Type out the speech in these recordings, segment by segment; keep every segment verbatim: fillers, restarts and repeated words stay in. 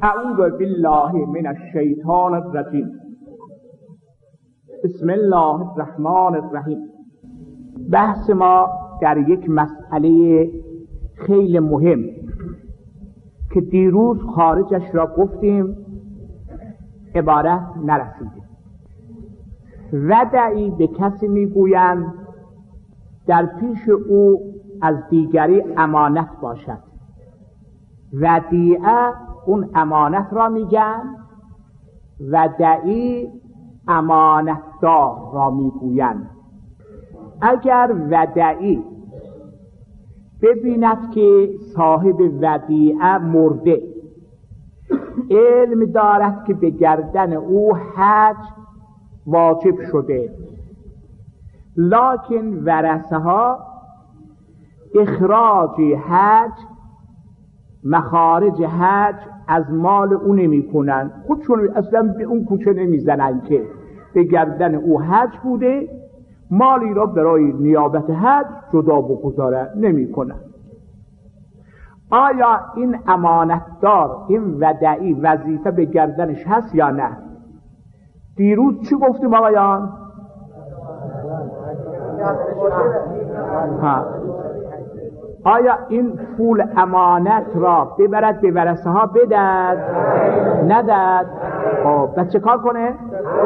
اعوذ بالله من الشیطان الرجیم. بسم الله الرحمن الرحیم. بحث ما در یک مسئله خیلی مهم که دیروز خارجش را گفتیم عبارت نرسیدیم. ودعی به کسی میگویند در پیش او از دیگری امانت باشد. ودیعه اون امانت را میگن، ودعی امانتدار را میگویند. اگر ودعی ببیند که صاحب ودیعه مرده، علم دارد که به گردن او حج واجب شده، لکن ورثه ها اخراج حج، مخارج حج از مال او نمی کنن، خودشون اصلا به اون کوچه نمی زنن که به گردن او حج بوده، مالی را برای نیابت حج جدا بگذارن، نمی کنن. آیا این امانتدار، این ودعی وظیفه به گردنش هست یا نه؟ دیروز چی گفتیم آقایان؟ ها. آیا این پول امانت را ببرد به ورثه ها بدد؟ ندد؟ خب بس چه کار کنه؟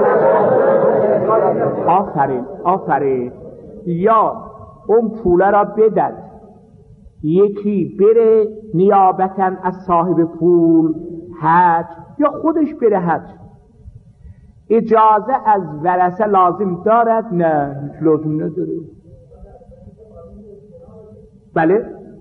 آفرین آفرین. یا اون پول را بدد، یکی بره نیابتاً از صاحب پول حج، یا خودش بره حج. اجازه از ورثه لازم دارد؟ نه، هیچ لازم نداره. بله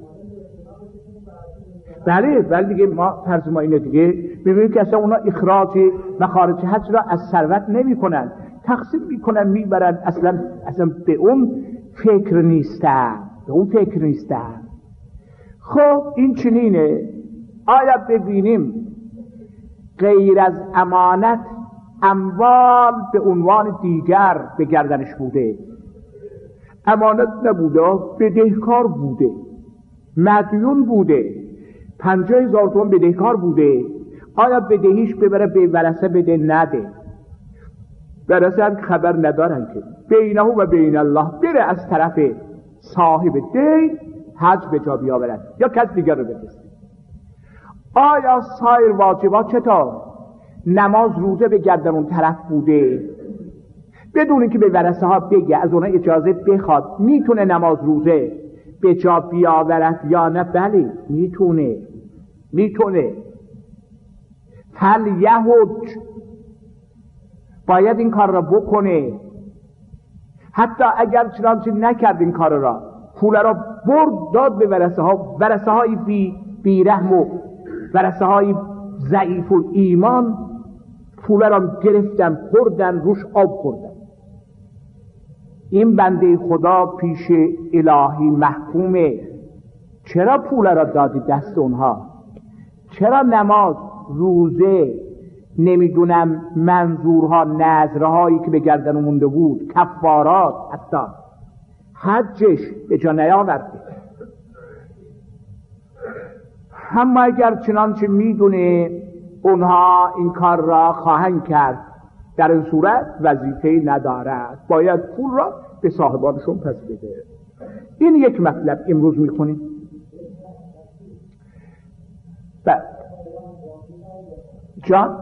بله بله دیگه ما فرض ما اینه دیگه، میبینیم که اصلا اونا اخراج مخارج حج را از ثروت نمی کنن، تقسیم میکنن میبرن، اصلا اصلا به اون فکر نیستن، به اون فکر نیستن. خب این چنینه. آیا ببینیم غیر از امانت اموال به عنوان دیگر به گردنش بوده، امانت نبوده، بدهکار بوده، مدیون بوده، پنجاه هزار تومان بدهکار بوده، آیا بدهیش ببره به ورثه بده؟ نده. ورثه خبر ندارن که بینه و بین الله بره از طرف صاحب دین حج به جا بیاورد یا کس دیگر رو بفرسته. آیا سایر واجبات چطور؟ نماز روزه به گردن اون طرف بوده، بدون اینکه به ورثه ها بگه، از اونها اجازه بخواد، میتونه نماز روزه به جا بیاورد یا نه؟ بله میتونه میتونه فلیحج، باید این کار را بکنه. حتی اگر چنانچه نکرد این کار را، پول را برد داد به ورثه ها، ورثه های بی, بی رحم و ورثه های ضعیف و ایمان پول را گرفتن، خوردن، روش آب خوردن. این بنده خدا پیش الهی محکومه. چرا پول را دادی دست اونها؟ چرا نماز، روزه، نمیدونم منظورها، نذرهایی که به گردن مونده بود، کفارات، حتی حجش به جا نیاورده؟ اما اگر چنانچه میدونه اونها این کار را خواهند کرد، در این صورت وظیفه‌ای ندارد، باید پول را به صاحبانشون پس بده. این یک مطلب امروز میخونیم. بعد جان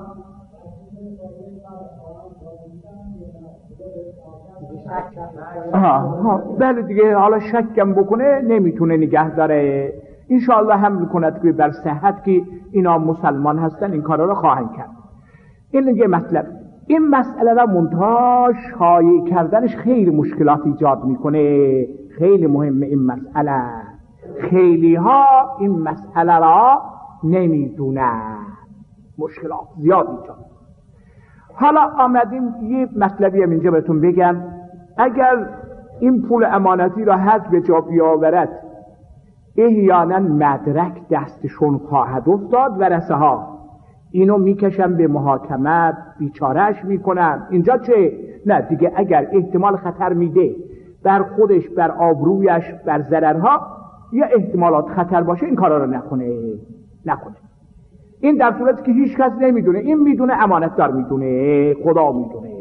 آها بله دیگه، حالا شکم بکنه نمیتونه نگه داره، انشاءالله حمل کند که بر صحت که اینا مسلمان هستن این کارا رو خواهند کرد. این یه مطلب. این مسئله را منتها شایع کردنش خیلی مشکلات ایجاد میکنه. خیلی مهمه این مسئله. خیلی ها این مسئله را نمیدونن، مشکلات زیاد ایجاد. حالا آمدیم یه مطلبی هم اینجا بهتون بگم. اگر این پول امانتی را حج به جا بیاورد، احیانا مدرک دستشون خواهد افتاد، ورثه ها اینو میکشن به محاکمه، بیچارهش میکنن. اینجا چه؟ نه دیگه، اگر احتمال خطر میده بر خودش، بر آبرویش، بر ضررها یا احتمالات خطر باشه، این کارا رو نکنه نکنه این در صورتی که هیچ کس نمیدونه، این میدونه، امانتدار میدونه، خدا میدونه.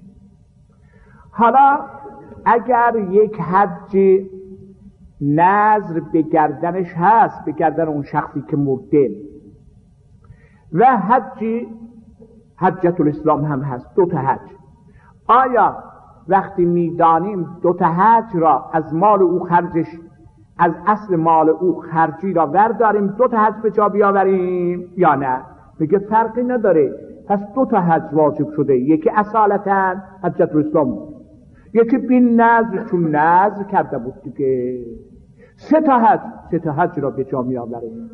حالا اگر یک حج نذر به گردنش هست، به گردن اون شخصی که مرده، و حج حجت الاسلام هم هست، دو تا حج، آیا وقتی میدانیم دو تا حج را از مال او خرجش، از اصل مال او خرجی را ورداریم دو تا حج به جا بیاوریم یا نه؟ میگه فرقی نداره، پس دو تا حج واجب شده، یکی اصالتا حجت الاسلام بود، یکی بین نذر، چون نذر کرده بود دیگه. سه تا حج، سه تا حج را به جا میآوریم.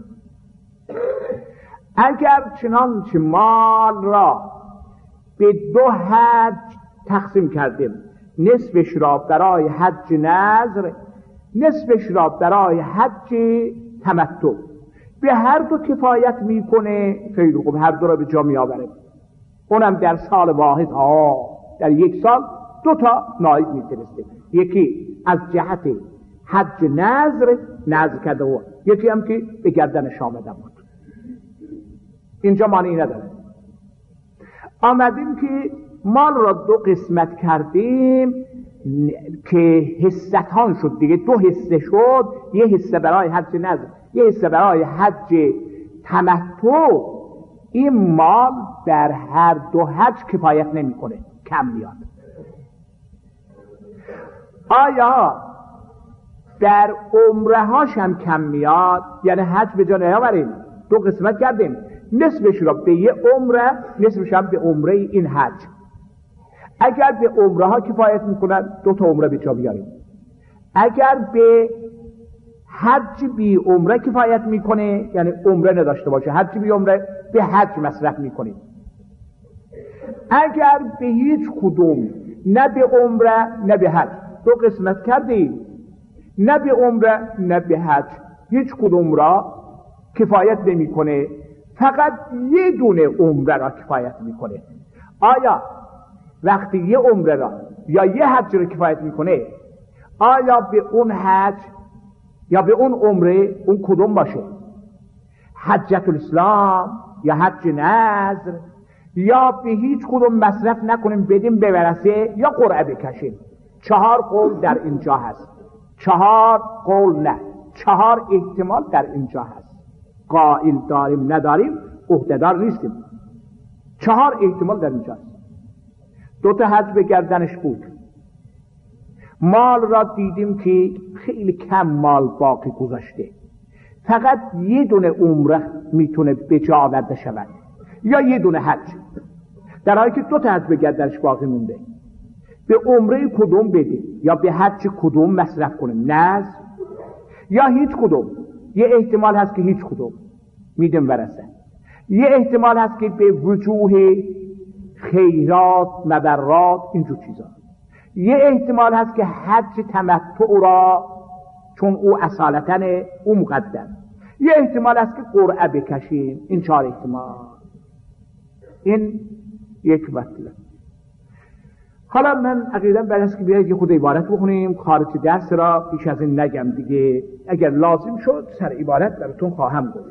اگر چنانچه مال را به دو حج تقسیم کردیم، نصفش را برای حج نذر، نصفش را برای حج تمتع، به هر دو کفایت میکنه، خیلی خوب، هر دو را به جا میآوریم، اونم در سال واحد. ها در یک سال دو تا نایب میفرسته، یکی از جهت حج نذر نذر کرده و یکی هم که به گردنش آمده بود. اینجا معنی نداره. آمدیم که مال را دو قسمت کردیم که حصتان شد دیگه، دو حصه شد، یه حصه برای حج نذر، یه حصه برای حج تمتع. این مال در هر دو حج کفایت نمیکنه، کم میاد. آیا در عمره هاش هم کم میاد؟ یعنی حج به جا نیاوریم، دو قسمت کردیم، نصفش را به یه عمره، نصفش هم به عمره این حج. اگر به عمره ها کفایت میکنن دو تا عمره به جا بیاریم، اگر به حج بی عمره کفایت میکنه، یعنی عمره نداشته باشه، حج بی عمره، به حج مصرف میکنیم. اگر به هیچ کدوم، نه به عمره نه به حج، دو قسمت کردیم، نه به عمره نه به حج، هیچ کدوم را کفایت نمیکنه، فقط یه دونه عمره را کفایت میکنه. آیا وقتی یه عمره را یا یه حج را کفایت میکنه، آیا به اون حج یا به اون عمره، اون کدوم باشه؟ حجت الاسلام یا حج نذر، یا به هیچ کدوم مصرف نکنیم بدیم به ورثه، یا قرعه بکشیم؟ چهار قول در اینجا هست، چهار قول نه، چهار احتمال در اینجا هست. قائل داریم نداریم، عهده‌دار نیستیم، چهار احتمال در اینجا هست. دو تا حج به گردنش بود، مال را دیدیم که خیلی کم مال باقی گذاشته، فقط یه دونه عمره میتونه به جا آورده شود، یا یه دونه حج، در حالی که دو تا حج به گردنش باقی مونده. به عمره کدوم بدیم یا به حج کدوم مصرف کنیم؟ نذر یا هیچ کدوم؟ یه احتمال هست که هیچ کدوم میدیم ورثه، یه احتمال هست که به وجوه خیرات، مبرات، اینجور چیزا، یه احتمال هست که حج تمتع را، چون او اصالتن او مقدم، یه احتمال هست که قرعه بکشیم. این چهار احتمال، این یک مطلب. حالا من عقیدم بعد از که بیاید یه خود عبارت بخونیم، خارج درس را پیش از این نگم دیگه، اگر لازم شد سر عبارت براتون خواهم گفت.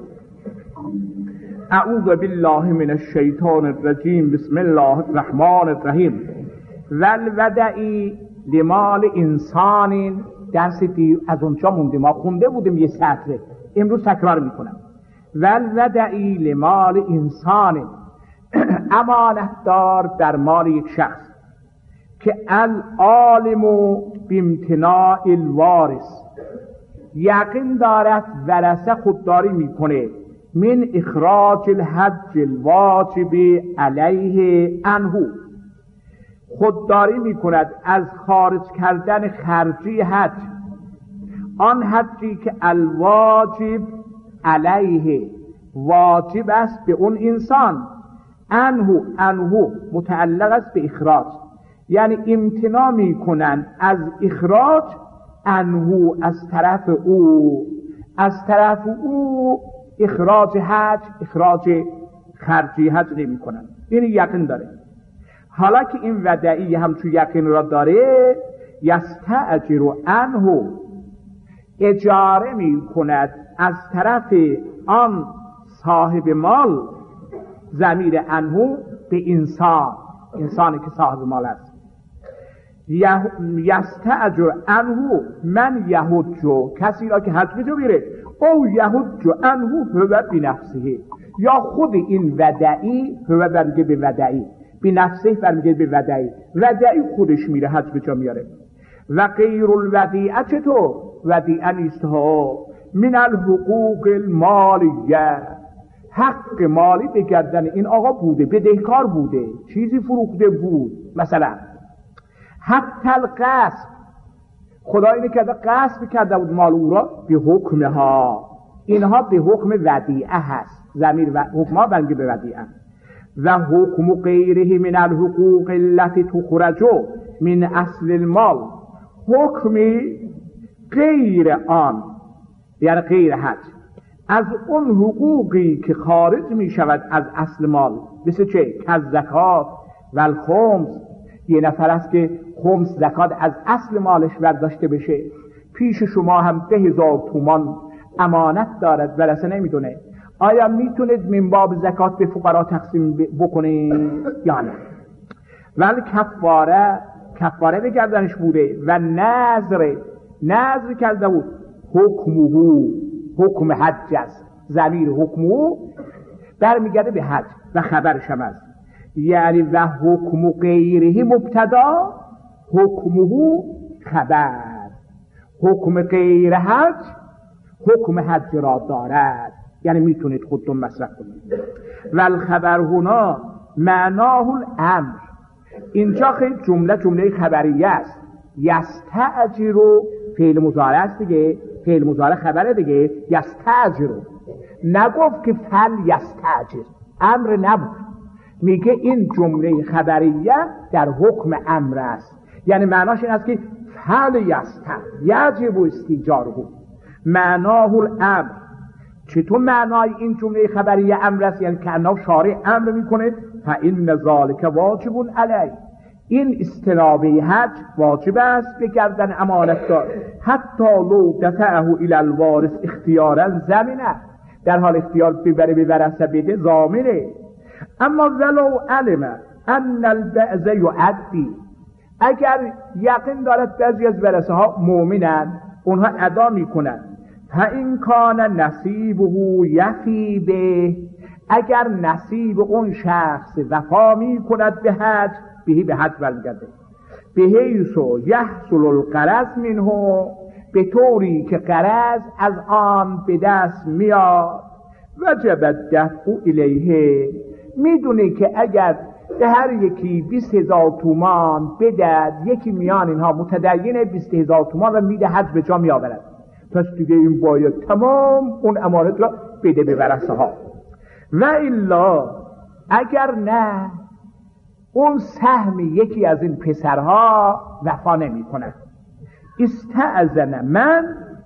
اعوذ بالله من الشیطان الرجیم، بسم الله الرحمن الرحیم. والودعی لمال انسان، درس دی از اونجا مونده، ما خونده بودیم یه سطر، امروز تکرار میکنم. والودعی لمال انسان، امانت دار در مال یک شخص که العالم بامتناع الوارث، یقین دارد ورثه خودداری میکنه من اخراج الحج الواجب علیه عنه، خودداری میکند از خارج کردن خرجی حج، آن حجی که الواجب علیه، واجب است به اون انسان، عنه، عنه متعلق است به اخراج، یعنی امتناع میکنن از اخراج، عنه از طرف او، از طرف او اخراج حج، اخراج خرجی حج نمی کنن. این یقین داره. حالا که این ودعی همچون یقین را داره، یستأجر عنه، اجاره می کند از طرف آن صاحب مال ضمیر انهو به انسان، انسانی که صاحب مال است. یستأجر انهو من یهجو، کسی را که حج بجو بیره، او یهجو انهو هو بنفسه، یا خود این ودعی، هو برمیگه به ودعی، بنفسه برمیگه به ودعی، ودعی خودش میره حج بجا میاره. و غیر الودیعه چطور؟ ودیعه نیست ها من الحقوق المالیه، حق مالی به گردن این آقا بوده، بدهکار بوده، چیزی فروخته بود، مثلا حتی القصب، خدا اینه کرده قصب کرده بود مال او را، به حکمها، اینها به حکم ودیعه هست، ضمیر و حکمها بنگه به ودیعه. و حکم غیره من الحقوق التي تخرج من اصل المال، حکمی غیر آن یعنی غیر حج، از اون حقوقی که خارج می شود از اصل مال، مثل چه؟ از زکات و الخمس، یه نفر است که خمس زکات از اصل مالش برداشته بشه، پیش شما هم ده هزار تومان امانت دارد و اصلا نمیدونه، آیا میتونید من باب زکات به فقرا تقسیم بکنید یا نه؟ ولی کفاره، کفاره به گردنش بوده. و نذر، نذر کرده بود، حکمه، حکم حج است، ضمیر حکمه برمیگرده به حج و خبرش هم است، یعنی و حکم غیره مبتدا، حکمه خبر، حکم غیر حج حکم حج را دارد، یعنی میتونید خودتون مصرف کنید. و الخبر هنا معناه الامر، اینجا خیلی جمله جمله خبریه است. یستأجر فعل مضارع است دیگه، فعل مضارع خبره دیگه، یستأجر، نگفت که فل یستأجر، امر نبود، میگه این جمله خبریه در حکم امر است، یعنی معناش این است که فل یستأجر یجب استیجاره، معناه الامر. چطور معنای این جمله خبریه امر است؟ یعنی که انه شارع امر میکنه فإن ذلک واجب علیه، این استنابه حج واجب است به گردن امانت دار، حتی لو دفعه الی الوارث اختیارا زمینه، در حال اختیار ببره به ورثه بده ضامنه. اما ولو علم ان البعض یعدی، اگر یقین دارد بعضی از ورثه ها مؤمنن، اونها ادا میکنن، فإن کان نصیبه یفی به، اگر نصیب اون شخص وفا می کند به حج، بهی به حج برمیگرده، بحیث یحصل الغرض منه، به طوری که غرض از آن به دست میاد، وجب الدفع الیه، میدونه که اگر به هر یکی بیست هزار تومان بدهد، یکی میان اینها متدین بیست هزار تومان و میده حج به جا میآورد، پس دیگه این باید تمام اون امانت را بده به ورثه ها. و الا اگر نه، اون سهم یکی از این پسرها وفا نمی کند، استأذن من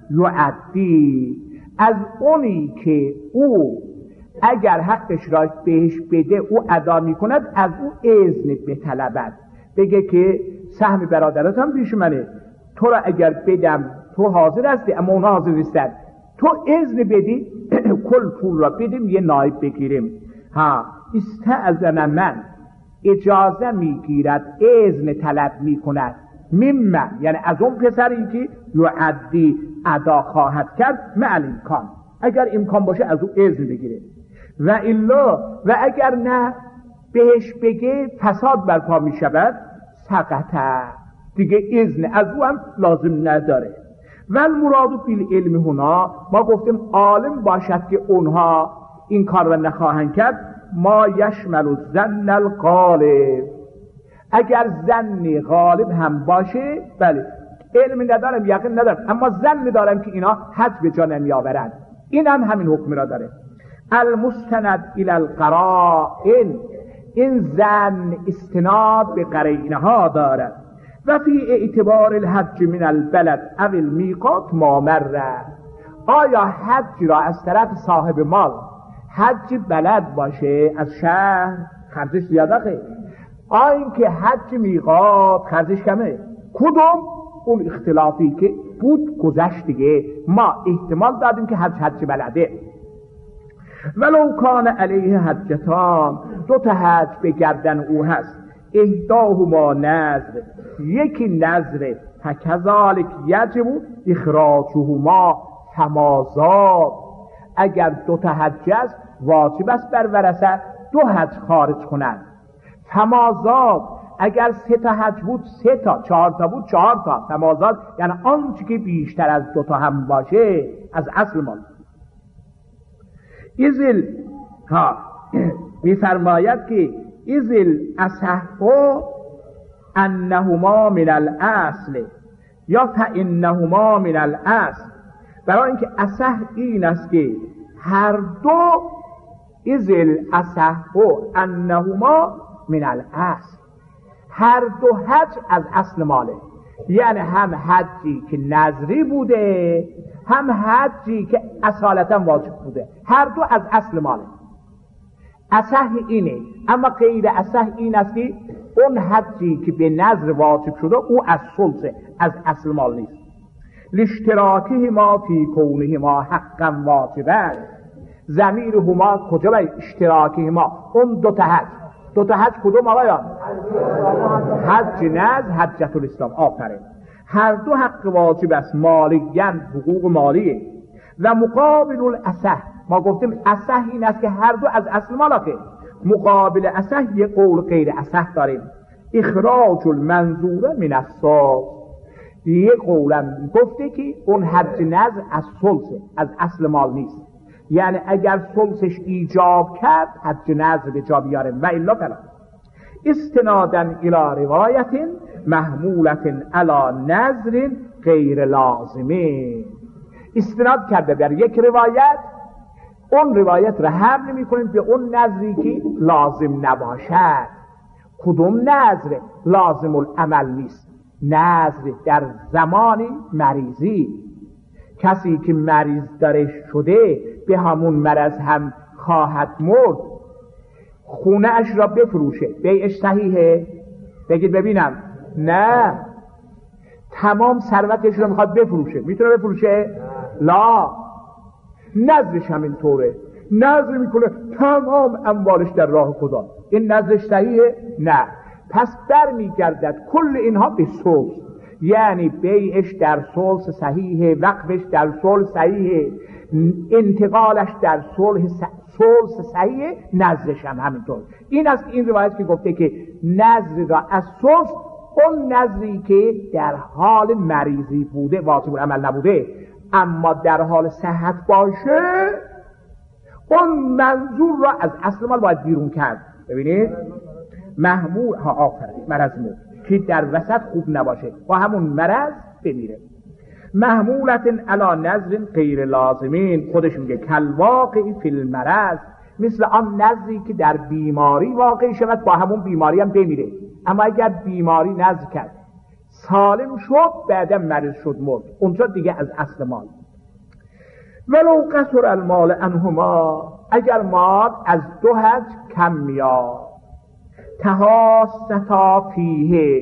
یعدی، از اونی که او اگر حقش را بهش بده او ادا می کند، از او اذن بطلبد، بگه که سهم برادرات هم پیش منه، تو را اگر بدم تو حاضر هستی اما اونها حاضر نیستن، تو اذن بدی کل پول را بدیم یه نایب بگیریم. ها استأذن من، اجازه میگیرد، اذن طلب میکند، ممن یعنی از اون پسری که یعدی ادا خواهد کرد، مع الامکان، اگر امکان باشه از او اذن بگیره. و الا، و اگر نه بهش بگه فساد برپا میشود، سقطه، دیگه اذن از او هم لازم نداره. و المراد بالعلم هنا، ما گفتیم عالم باشد که اونها این کار را نخواهند کرد، ما یشمل الظن الغالب، اگر ظن غالب هم باشه، بله علم ندارم یقین ندارم اما ظن دارم که اینا حج به جا نمی آورند، این هم همین حکم را داره. المستند الی القرائن، این ظن استناد به قرینه ها دارد. و فی اعتبار الحج من البلد او المیقات ما مره، آیا حج را از طرف صاحب مال، حج بلد باشه از شهر خرجش زیاده خیلی، آیا این که حج میقات خرجش کمه، کدوم؟ اون اختلافی که بود گذشت دیگه، ما احتمال دادیم که حج حج بلده. ولو کان علیه حجتان، دو تا حج به گردن او هست، احداهما نذر، یکی نذر، فکذالک یجب اخراجهما فمازاد، اگر دو تا حج است واجب است بر ورثه دو حج خارج کنند. فمازاد، اگر سه تا حج بود سه تا، چهار تا بود چهار تا. فمازاد یعنی آنچه که بیشتر از دو تا هم باشه از اصل مال. ازل ها میفرماید که ازل اصحو انهما من الاصل یا فانهما من الاصل، برای اینکه اصح این است که هر دو، ازل اصحو انهما من الاصل، هر دو حج از اصل ماله، یعنی هم حجی که نظری بوده هم حجی که اصالتا واجب بوده، هر دو از اصل ماله. اصح اینه، اما غیر اصح این است که اون حجی که به نظر واجب شده او از ثلثه، از اصل مال نیست. لاشتراکه ما فی کونه ما حقا واجبه، ضمیر هما کجا باید؟ اشتراکه ما، اون دو تا حج. دو تا حج کدوم آقایان؟ حج نظر، حجت الاسلام. آفرین، هر دو حق واجب است، مالیان، حقوق مالیه. و مقابل الاصح، ما گفتیم اصح این است که هر دو از اصل مالاته. مقابل اصح یه قول غیر اصح داریم، اخراج المنظور من الصاف. یه قولم گفته که اون حج نظر از ثلثه، از اصل مال نیست، یعنی اگر ثلثش ایجاب کرد حج نظر به جا بیاره و الا فلا. استنادن الی روایت محمولت علی نظر غیر لازمه، استناد کرده بر یک روایت، اون روایت را حمل نمی کنیم به اون نظری که لازم نباشد. کدوم نظر لازم العمل نیست؟ نظر در زمان مریضی، کسی که مریض داره شده به همون مرض هم خواهد مرد، خونه اش را بفروشه، بیعش صحیحه؟ بگید ببینم. نه، تمام ثروتش را میخواد بفروشه، میتونه بفروشه؟ لا. نظرش هم این طوره، نظر میکنه تمام اموالش در راه خدا، این نظرش صحیحه؟ نه. پس بر میگردد کل اینها به ثلث، یعنی بیعش در ثلث صحیحه، وقفش در ثلث صحیحه، انتقالش در ثلث صحیحه، نظرش هم همینطور. این است این روایت که گفته که نظر را از ثلث، اون نظری که در حال مریضی بوده واجب العمل نبوده، اما در حال صحت باشه، اون منظور را از اصل مال باید بیرون کرد. ببینید محمول ها آفرین مرض مرد که در وسط خوب نباشه، با همون مرض بمیره. محمولت علی نظر غیر لازمین، خودش میگه کل واقعی فی المرض، مثل آن نظری که در بیماری واقع شود با همون بیماری هم بمیره. اما اگر بیماری نظر کرد سالم شد بعدم مریض شد مرد، اونجا دیگه از اصل مال. ولو قصر المال عنهما، اگر مال از دو حج کم میاد، تحاستا فیه،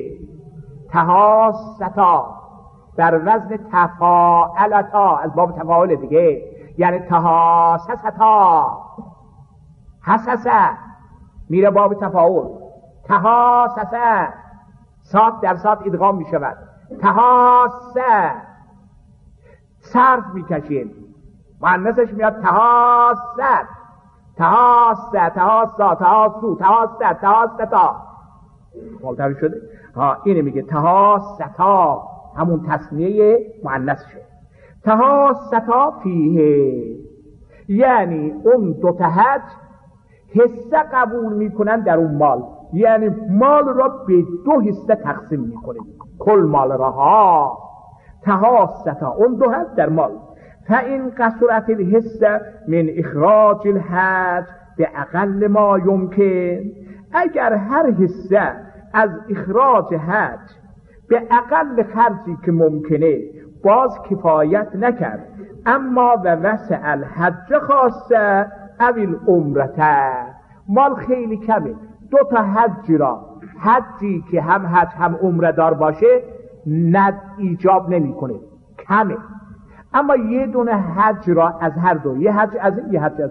تحاستا در وزن تفاعلتا، از باب تفاعل دیگه، یعنی تحاسستا، حسسه میره باب تفاعل، تحاسسه سات در سات ادغام می شود، تحاسه صرف می کشیم، مؤنثش میاد تحاسد، تحاسه، تحاسا، تحاسو، تحاسه، تحاستا، مالتر شده ها. اینه میگه تحاستا، همون تصنیه مؤنث شد. تحاستا فیه، یعنی اون دو تا حج حصه قبول میکنن در اون مال، یعنی مال را به دو حصه تقسیم میکنه، کل مال را ها. تحاستا، اون دو حج در مال. فإن قصرت الحصه من اخراج الحج به اقل ما یمکن، اگر هر حصه از اخراج حج به اقل خرجی که ممکنه باز کفایت نکرد، اما و وسع الحج خاصه اویل عمرته، مال خیلی کمه، دو تا حج را، حجی که هم حج هم عمره دار باشه ند ایجاب نمی کنه، کمه، اما یه دونه حج را از هر دو، یه حج از این یه حج از اون،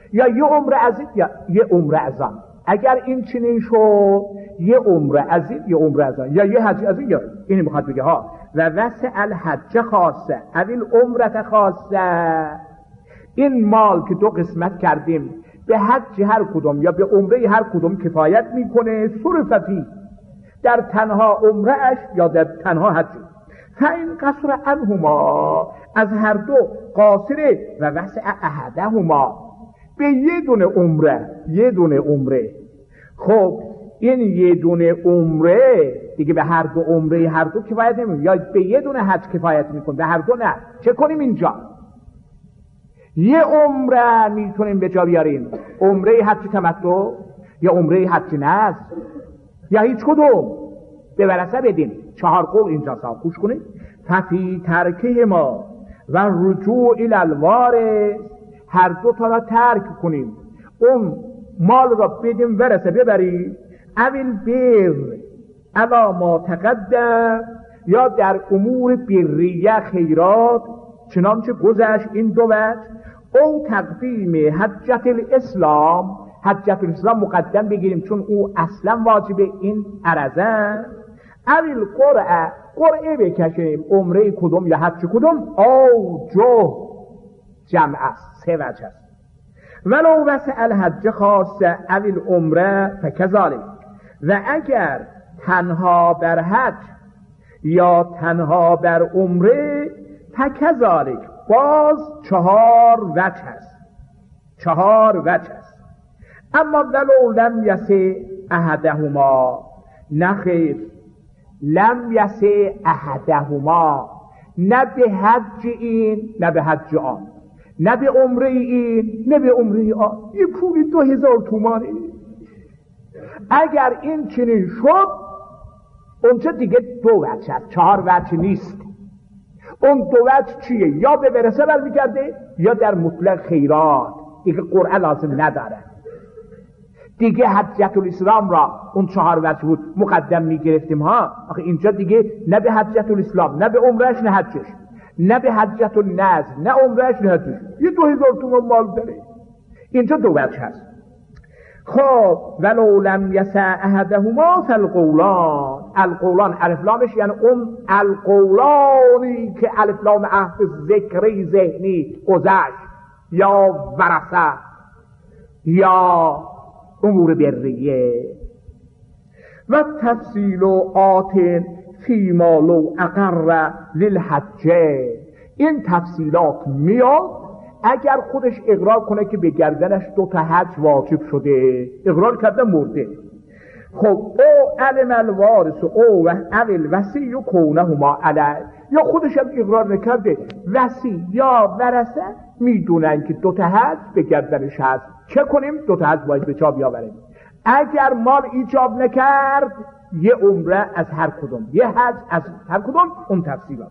یا یه عمره از این یا یه عمره از آن. اگر این چنین شد یه عمره از این یه عمره از آن، یا یه حج از این یا اینی میخواد بگه ها. و وسع الحج خاصه اویل عمرت خاصه، این مال که دو قسمت کردیم به حج هر کدوم یا به عمره هر کدوم کفایت میکنه. صرفتی در تنها عمره اش یا در تنها حج. فاین قصر عنهما از هر دو قاصره و وسع احدهما به یه دونه عمره یه دونه عمره. خب این یه دونه عمره دیگه به هر دو عمره هر دو کفایت نمیکنه، یا به یه دونه حج کفایت میکنه به هر دو نه. چه کنیم اینجا؟ یه عمره میتونیم به جا بیاریم، عمره حج تمتع یا عمره حج نذر یا هیچ کدوم به ورثه بدیم. چهار قول اینجا صاحب خوش کنید. ففی ترکه ما و رجوع الالوارث، هر دو تا را ترک کنیم، اون مال را بدیم ورثه ببریم. اول بر علا ما تقدم، یا در امور بریه خیرات چنانچه گذشت این دو وجه. او تقدیم حجت الاسلام، حجت الاسلام مقدم بگیریم چون او اصلا واجب این عرضه. اویل قرعه قرعه بکشیم عمره کدوم یا حج کدوم. او جو جمع است، سه وجه است. ولو وسع الحج خاصه اویل عمره فکذالک، و اگر تنها بر حج یا تنها بر عمره فکذالک، باز چهار وجه است، چهار وجه است. اما ولو لم یسع احدهما، نخیر لم یسع احدهما، نه به حج این نه به حج آن، نه به عمره این نه به عمره آن. این پولی دو هزار تومانه. اگر این چنین شد اونچه دیگه دو وجه است، چهار وجه نیست. اون دو وجه چیه؟ یا به ورثه برمیگرده یا در مطلق خیرات، دیگه قرعه لازم نداره دیگه. حجت الاسلام را اون چهار وجه بود مقدم میگرفتیم ها. آخه اینجا دیگه نه به حجت الاسلام نه به عمرهش نه حجش، نه به حجت النذر نه عمرهش نه حجش. یه دو هزار تومان مال داره. اینجا دو وجه هست. خب ولو لم یسع احدهما فالقولان، القولان الف لامش یعنی اون القولانی که الف لام عهد ذکری ذهنی گذشت یا ورثه یا امور بریه. و تفصیل و آتن فی ما لو اقر للحجه، این تفصیلات میاد اگر خودش اقرار کنه که به گردنش دو تا حج واجب شده، اقرار کرده مرده. خب او علم الوارث او و اول وصی و کونهما علی، یا خودش هم اقرار نکرده، وصی یا ورثه میدونن که دو تا حج به گردنش هست. چه کنیم؟ دو تا حج باید به جا بیاوریم. اگر مال ایجاب نکرد یه عمره از هر کدوم، یه حج از هر کدوم. اون تفصیلات.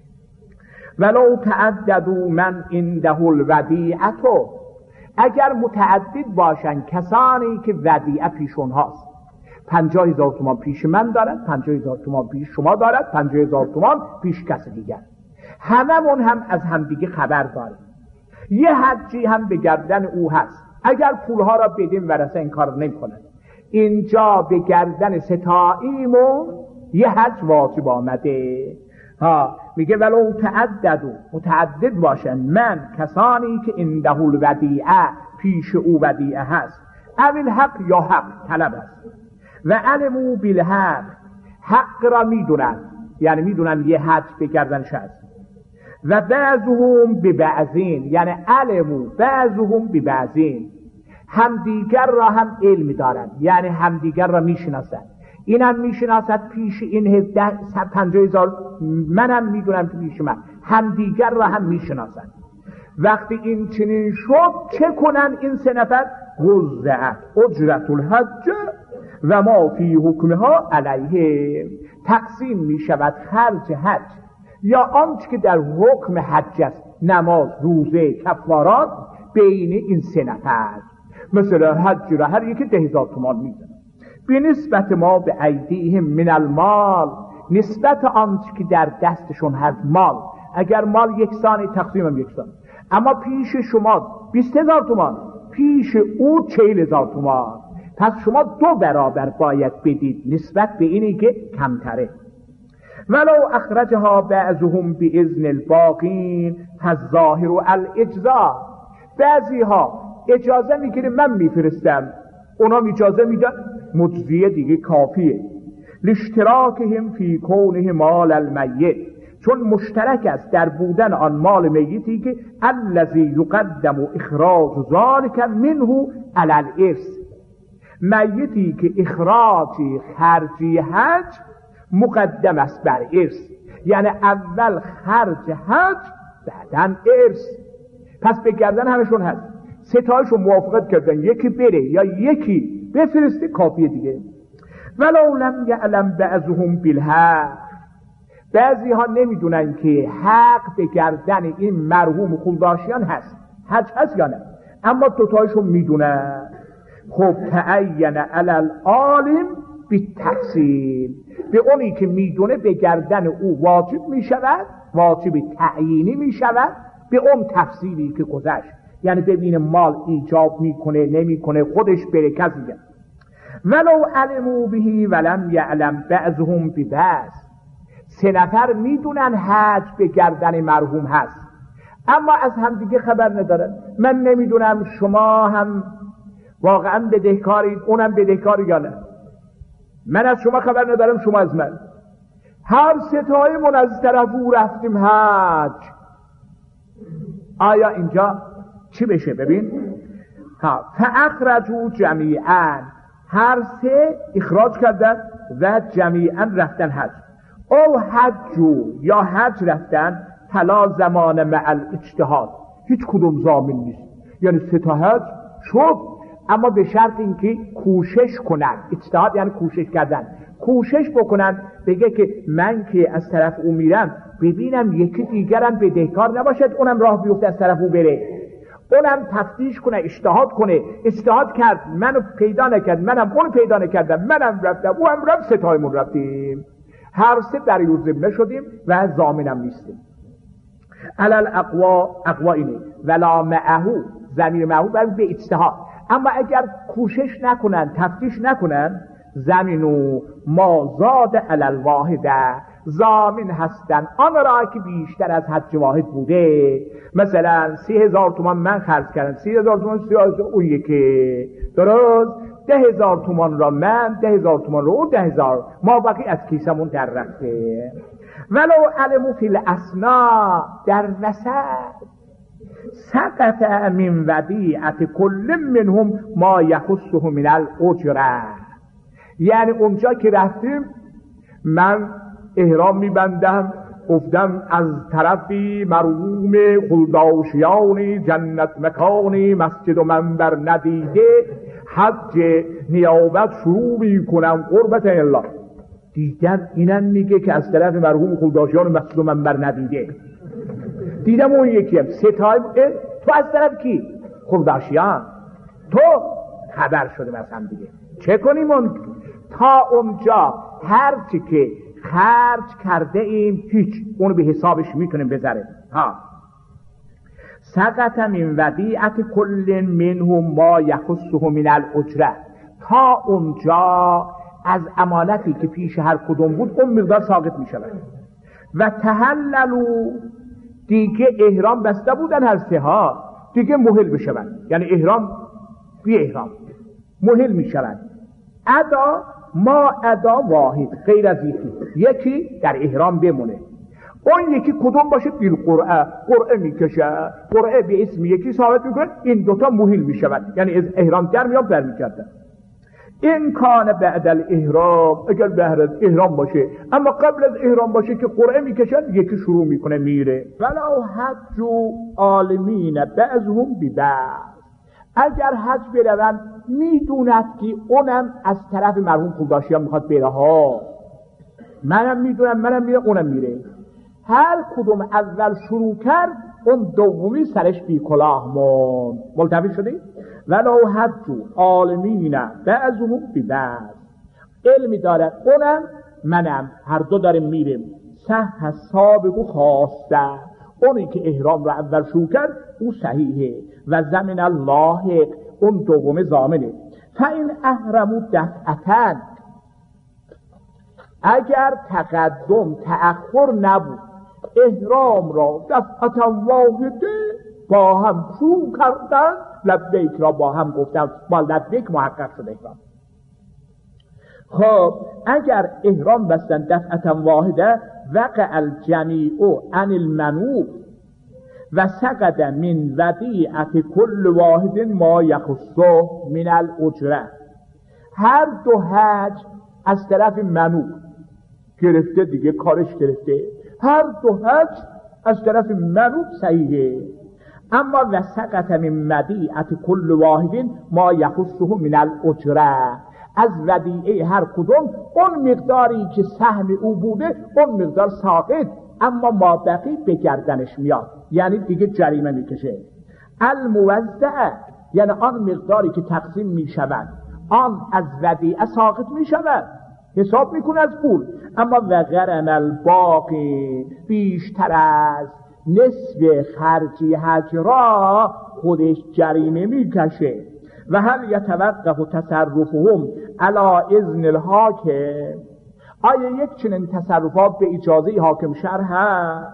ولو تعددوا من عنده الودیعه، اگر متعدد باشن کسانی که ودیعه پیشون هاست، پنجاه هزار تومان پیش من دارد، پنجاه هزار تومان پیش شما دارد، پنجاه هزار تومان پیش کسی دیگر، هممون هم از همدیگه خبر داریم، یه حجی هم به گردن او هست. اگر پولها را بدیم ورثه این کار نمی کنند. اینجا به گردن ستاییمون یه حج واجب آمده ها. میگه ولو تعددو، متعدد باشن من کسانی که عنده الودیعه، پیش او ودیعه هست، اول حق یا حق طلب است، و علمو بالحق، حق را میدونن، یعنی میدونن یه حج به گردنش هست. و بعضهم ببعضین، یعنی علمو بعضهم ببعضین، همدیگر را هم علم دارن، یعنی همدیگر را میشناسن. اینم میشناسد پیش این هفده پنجاه هزار، منم میدونم که پیش من، همدیگر را هم میشناسن. وقتی این چنین شد چه کنن این سه نفر؟ وزعت اجرت الحج و ما فی حکمها علیه، تقسیم میشود خرج حج یا آنچه که در حکم حج است، نماز، روزه، کفارات، بین این سه نفر. مثلا حج را هر یکی ده هزار تومان میدن، به نسبت ما به ایدیهم من المال، نسبت آنچه که در دستشون هست مال. اگر مال یکسانی تقسیم هم یکسان، اما پیش شما بیست هزار تومان، پیش او چهل هزار تومان. پس شما دو برابر باید بدید نسبت به اینی که کمتره. ولو اخرجها بعضهم باذن الباقین فالظاهر الاجزاء. بعضی ها اجازه میگیره من میفرستم، اونا اجازه میدن، مجزیه دیگه کافیه. لاشتراکهم فی کونه مال المیت، چون مشترک است در بودن آن مال میتی که الذی یقدم اخراج ذلک منه علی الارث، میتی که اخراج خرجی حج مقدم است بر ارث، یعنی اول خرج حج بعدن ارث. پس به گردن همشون هست، ستایشون موافقت کردن یکی بره یا یکی بفرسته کافیه دیگه. ولو لم یعلم بعضهم بالحق، بعضی ها نمیدونن که حق به گردن این مرحوم خلداشیان هست، حج هست یا نه، اما دوتایشون میدونن. خب تعین علی العالم بالتفصیل، به اونی که میدونه به گردن او واجب میشود، واجب تعیینی میشود به اون تفصیلی که گذشت، یعنی ببینه مال ایجاب میکنه نمیکنه، خودش بره کسی گرد. ولو علموا بهی ولم یعلم بعضهم ببعض، سه نفر میدونن حج به گردن مرحوم هست اما از هم دیگه خبر ندارن. من نمیدونم شما هم واقعا بدهکارید، اونم بدهکاری یا نه، من از شما خبر ندارم شما از من، هر ستایمون از طرف او رفتیم حج. آیا اینجا چی بشه؟ ببین ها، فاخرجوا جمیعا، هر سه اخراج کردن و جمیعا رفتن حج. او حجو، یا حج رفتن فلا زمان مع الاجتهاد، هیچ کدوم ضامن نیست، یعنی سه تا حج شد اما به شرط اینکه کوشش کنن. اجتهاد یعنی کوشش کردن، کوشش بکنن بگه که من که از طرف او میرم ببینم یکی دیگرم بدهکار نباشد اونم راه بیفته از طرف او بره، اونم تفتیش کنه، اجتهاد کنه. اجتهاد کرد منو پیدا نکرد، منم اونو پیدا نکردم، منم رفتم او هم رفت، ستایمون رفتیم، هر سه در یو ذمه شدیم و ضامنم نیستیم. علل اقوا، اقوا اینه ولا معهو، ضمیر معهو برای به اجتهاد. اما اگر کوشش نکنن، تفتیش نکنن، زمینو ما زاد علل واحده، ضامن هستن آن را که بیشتر از حج واحد بوده. مثلا سی هزار تومان من خرج کردم، سی هزار تومان سی هزار اون یکی، درست؟ ده هزار تومان را من، ده هزار تومان را اون، ده هزار ما باقی از کیسمون در رفته. ولو علمو فی الاسنا، در وسط سقط من ودیعت کل منهم ما یخصه من الاجره، یعنی اونجا که رفتیم من احرام میبندم، گفتم از طرفی مرحوم خلداشیانی جنت مکانی مسجد و منبر ندیده حج نیابت شروع میکنم قربت الله. دیدم اینم میگه که از طرف مرحوم خلداشیان مسجد و منبر ندیده. دیدم اون یکی هم ستای تو از طرف کی؟ خلداشیان. تو خبر شده از هم دیگه، چه کنیم؟ اون تا اونجا هرچی که خرج کرده ایم هیچ، اونو به حسابش میتونیم بذاریم. ها سقط من ودیعت کل منهم ما یخصه من الاجره، تا اونجا از امانتی که پیش هر کدوم بود اون مقدار ساقط میشود. و تحللوا، دیگه احرام بسته بودن هر سه ها، دیگه مهل بشوند، یعنی احرام بی احرام مهل میشوند. ادا ما ادا واحد، غیر از یکی، یکی در احرام بمونه، اون یکی کدوم باشه؟ بیل قرعه، قرعه میکشه، قرعه به اسم یکی ثابت میکنه، این دوتا مهل میشوند، یعنی از احرام در میان بر میکردن. این کان بعد الاحرام، اگر بعد از احرام باشه، اما قبل از احرام باشه که قرعه میکشن، یکی شروع میکنه میره. ولو حج عالمین بعضهم ببعض، اگر حج برون میدوند که اونم از طرف مرحوم خلداشیان میخواد بره ها، منم میدونم منم میره اونم میره، هر کدوم اول شروع کرد اون دومی سرش بی کلاه مون. ملتفی شدی؟ ولو حج عالمین بعضهم ببعض، علمی داره اونم منم هر دو داریم میریم، صح سابقو خواسته، اونی که احرام رو اول شروع کرد او صحیحه. و زمن اللاحق، اون دوم ضامنه. فاین احرموا دفعتن، اگر تقدم تأخر نبود، احرام را دفعتا واحده با هم شروع کردن، لبیک را با هم گفتن، با لبیک محقق شده احرام. خب اگر احرام بستن دفعتا واحده، وقع الجمیع عن المنوب و سقط من ودیعت کل واحد ما یخصه من الاجره. هر دو حج از طرف منوب گرفته دیگه، کارش گرفته، هر دو حج از طرف منوب صحیحه. اما و سقط من ودیعت کل واحد ما یخصه من الاجره، از ودیعه هر کدوم اون مقداری که سهم او بوده اون مقدار ساقط، اما ما بقی به گردنش میاد، یعنی دیگه جریمه میکشه. الموزع یعنی آن مقداری که تقسیم میشود آن از ودیعه ساقط میشود، حساب میکنه از پول. اما و غرم الباقی، بیشتر از نصف خرجی حج را خودش جریمه میکشه. و هل یتوقف تصرفهم علی اذن الحاکم، آیا یک چنین تصرفات به اجازه حاکم شهر هست؟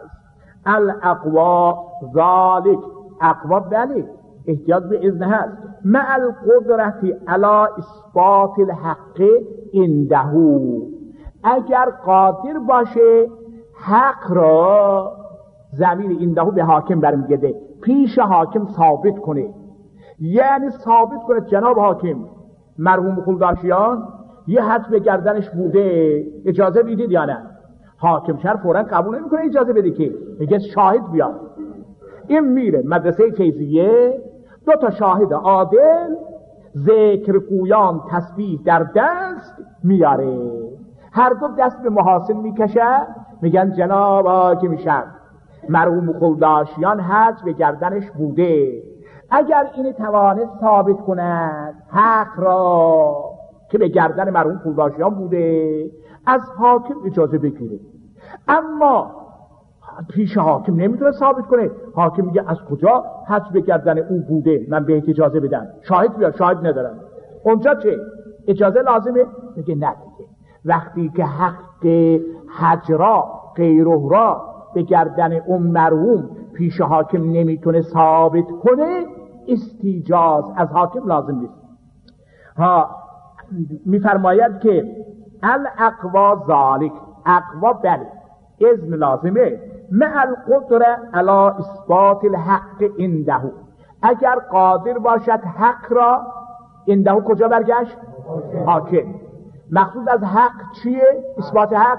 الاقوا ذالک، اقوا بله احتیاج به اذن هست، مع القدرت علی اثبات الحق عنده، اگر قادر باشه حق را، ضمیر عنده به حاکم برمیگرده، پیش حاکم ثابت کنه. یعنی ثابت کنه جناب حاکم مرحوم خلداشیان یه حج به گردنش بوده، اجازه میدید یا نه؟ حاکم شهر فوراً قبول نمیکنه اجازه بده، که میگه شاهد بیاد. این میره مدرسه فیضیه، دو تا شاهد عادل، ذکر گویان تسبیح در دست میاره، هر دو دست به محاسن میکشه، میگن جناب حاکم شهر مرحوم خلداشیان حج به گردنش بوده، اگر این توانست ثابت کند حق را که به گردن مرحوم خلداشیان بوده، از حاکم اجازه بگیره. اما پیش حاکم نمیتونه ثابت کنه، حاکم میگه از کجا حج به گردن او بوده من به اجازه بدم، شاهد بیار، شاهد ندارم. اونجا چه اجازه لازمه؟ میگه نه دیگه، وقتی که حق حج را غیره را به گردن اون مرحوم پیش حاکم نمیتونه ثابت کنه، استیجاز از حاکم لازم نیست. ها میفرماید که الاقوا ذالک، اقوا بله اذن لازمه، مع القدره علی اثبات الحق عنده، اگر قادر باشد حق را عنده کجا برگشت؟ حاکم. مقصود از حق چیه؟ اثبات حق،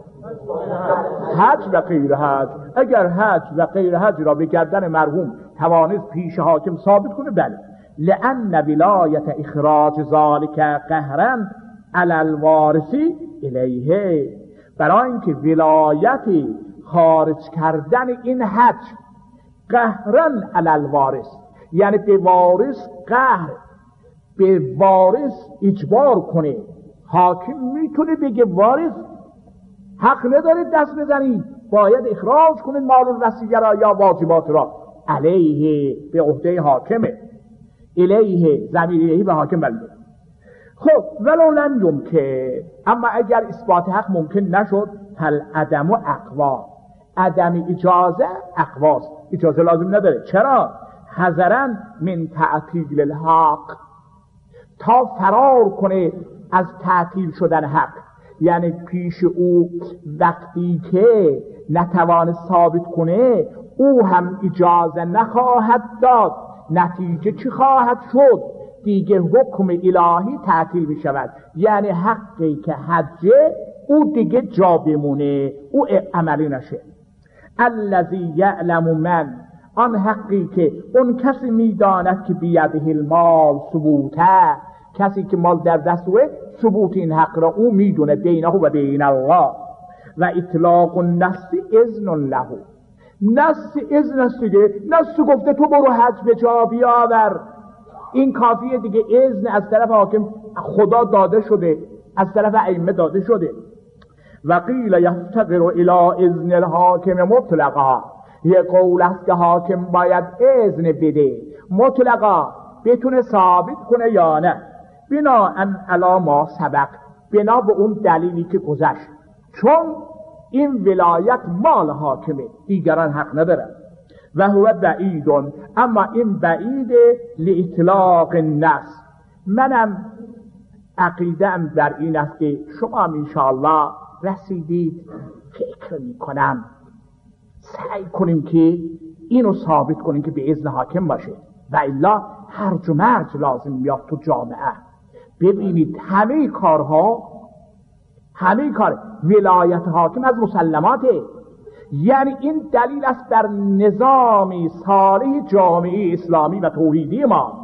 حج و غیر حج. اگر حج و غیر حج را به گردن مرحوم توانست پیش حاکم ثابت کنه بله، لأن ولایت اخراج ذالک قهرا علی الوارث الیه، برای اینکه ولایت خارج کردن این حج قهرا علی الوارث، یعنی به وارث قهر، به وارث اجبار کنه. حاکم میتونه بگه وارث حق نداره دست بزنید، باید اخراج کنید مال الوصیه را یا واجبات را، علیه به عهده حاکمه، الیه ضمیر الیه به حاکم بلده. خب ولو لم یمکن، اما اگر اثبات حق ممکن نشد، هل عدم و اقوا، عدم اجازه اقواست، اجازه لازم نداره. چرا؟ حذرا من تعطیل الحق، تا فرار کنه از تعطیل شدن حق، یعنی پیش او وقتی که نتوان ثابت کنه او هم اجازه نخواهد داد، نتیجه چی خواهد شد؟ دیگه حکم الهی تعطیل می شود، یعنی حقی که حجه او دیگه جا بمونه، او عملی نشه. الذی یعلم من، آن حقی که اون کسی میداند که بیده المال ثبوته، کسی که مال در دستوه ثبوت این حق را او میدونه، بینه و بین الله. و اطلاق النص اذن له، نص اذن است دیگه، نص گفته تو برو حج به جا بیاور، این کافیه دیگه، اذن از طرف حاکم خدا داده شده، از طرف ائمه داده شده. و قیل یفتقر الی اذن الحاکم مطلقا، یه قول است که حاکم باید اذن بده مطلقا، بتونه ثابت کنه یا نه، بنا ان علا ما سبق، بنا به اون دلیلی که گذشت. چون این ولایت مال حاکمه، دیگران حق ندارن. و هو بعیدون، اما این بعید لاطلاق النص. منم عقیده‌ام در این است که شما انشاءالله رسیدید. فکر میکنم سعی کنیم که اینو ثابت کنیم که به اذن حاکم باشه، و الا هرج و مرج لازم میاد تو جامعه. ببینید همه کارها، همه کار ولایت حاکم از مسلماته. یعنی این دلیل است بر نظامی صالح جامعه اسلامی و توحیدی ما.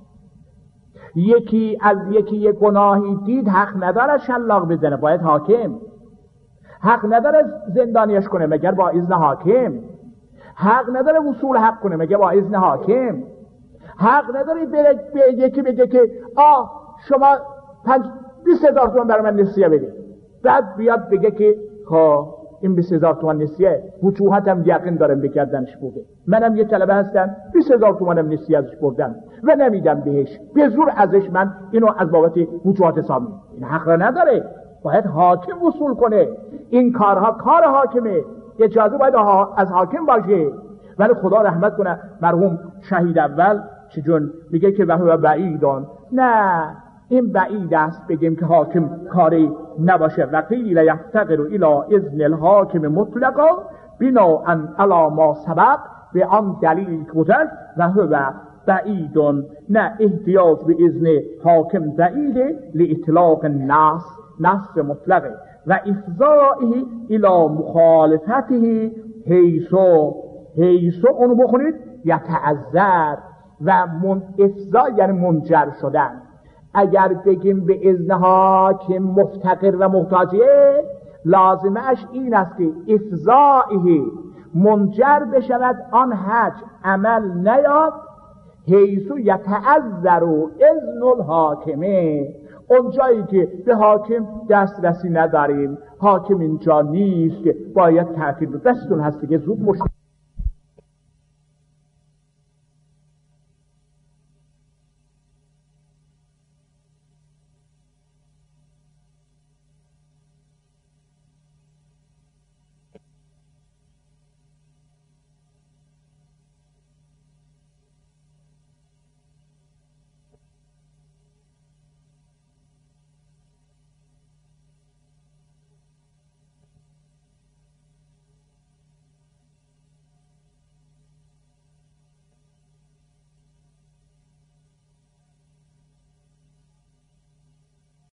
یکی از یکی یک گناهی دید، حق نداره شلاق بزنه، باید حاکم. حق نداره زندانیش کنه مگر با اذن حاکم. حق نداره وصول حق کنه مگر با اذن حاکم. حق نداره به یکی بگه که آه شما پنج بیست هزار تومان برای من نسیه بده، بعد بیاد بگه که خب این بیست هزار تومان نسیه وجوهاتم یقین دارم بکردنش بوده، منم یه طلبه هستم بیست هزار تومانم نسیه ازش بردم و نمیدم بهش، به زور ازش من اینو از بابت وجوهات حساب میدم. این حق را نداره، باید حاکم وصول کنه. این کارها کار حاکمه، اجازه باید از حاکم باشه. ولی خدا رحمت کنه مرحوم شهید اول چجون میگه که وهو بعیدان، نه این بعید است بگیم که حاکم کاری نباشه. و قیل یفتقر الی اذن الحاکم مطلقا بناء علی ما سبق، به آن دلیل گذشت. و هو بعیدان، نه احتیاج به اذن حاکم بعیده لاطلاق النص، نص مطلقه. و افضائه الی مخالفته حیثو، حیثو اونو بخونید یتعذر، و من افضا یعنی منجر شدن. اگر بگیم به اذن حاکم مفتقر و محتاجه، لازمش این است که افضائه منجر بشود آن حج عمل نیاد، حیثو یتعذر اذن الحاکمه، اون جایی که به حاکم دسترسی نداریم، حاکم اینجا نیست که باید تعطیل، دستون هستی که زود مشت